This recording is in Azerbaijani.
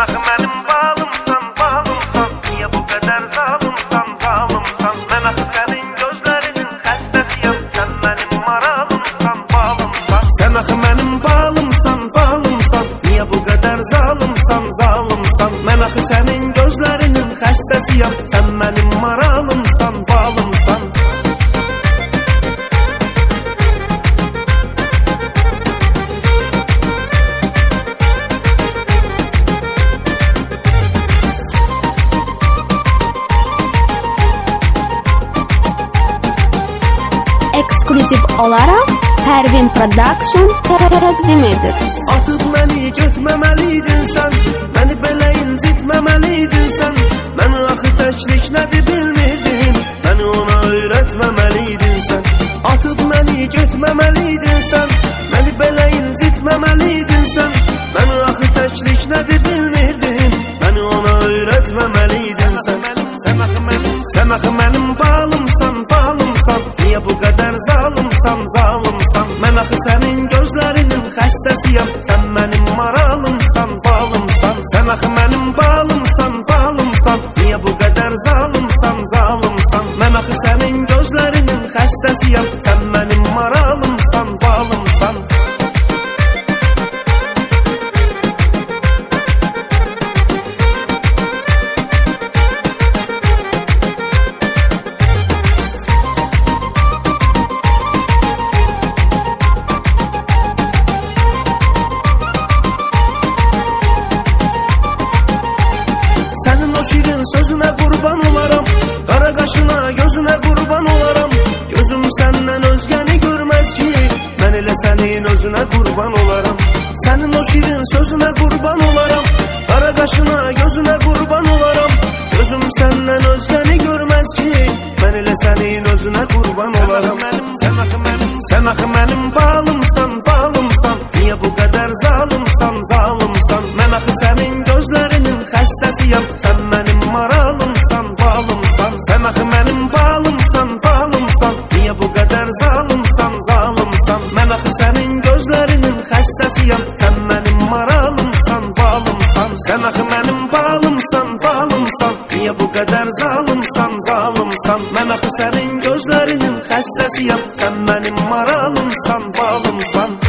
axı mənim balımsan, balımsan. Niyə bu qədər zalımsan, zalımsan? Mən axı sənin gözlərinin xəstəsiyəm. Sən mənim maralımsan, balımsan. Sən axı mənim balımsan, balımsan. Niyə bu qədər zalımsan, zalımsan? Mən axı sənin gözlərinin xəstəsiyəm. Sən mənim maralımsan, balımsan. Ekskluziv olaraq Pərvin Production təqdim edir. Atıb məni getməməliydin sən, məni belə incitməməliydin sən. Məni axı təklik nədir bilmirdin, məni ona öyrətməməliydin sən. Atıb məni getməməliydin sən, məni belə incitməməliydin sən. Məni axı təklik nədir bilmirdin, məni ona öyrətməməliydin sən. Sən axı mənim balımsan, balımsan. Niyə bu qədər zalımsan, zalımsan? Mən axı sənin gözlərinin xəstəsiyəm. Sən mənim maralımsan, balımsan. Sən axı mənim balımsan, balımsan. Niyə bu qədər zalımsan, zalımsan? Mən axı sənin gözlərinin xəstəsiyəm. Sən mənim maralımsan, balımsan. Sənin o şirin sözünə qurban olaram, qara qaşına, gözünə qurban olaram. Gözüm səndən özgəni görməz ki, mən elə sənin özünə qurban olaram. Sənin o şirin sözünə qurban olaram, qara qaşına, gözünə qurban olaram. Gözüm səndən özgəni görməz ki, mən elə sənin özünə qurban olaram. Sən axı mənim balımsan, balımsan. Niyə bu qədər zalımsan, zalımsan? Mən axı sənin gözlərinin xəstəsiyəm. Sən mənim maralımsan, balımsan. Sən axı mənim balımsan, balımsan. Niyə bu qədər zalımsan, zalımsan? Mən axı sənin gözlərinin xəstəsiyəm. Sən mənim maralımsan, balımsan. Sən axı mənim balımsan, balımsan. Niyə bu qədər zalımsan, zalımsan? Mən axı sənin gözlərinin xəstəsiyəm. Sən mənim maralımsan, balımsan.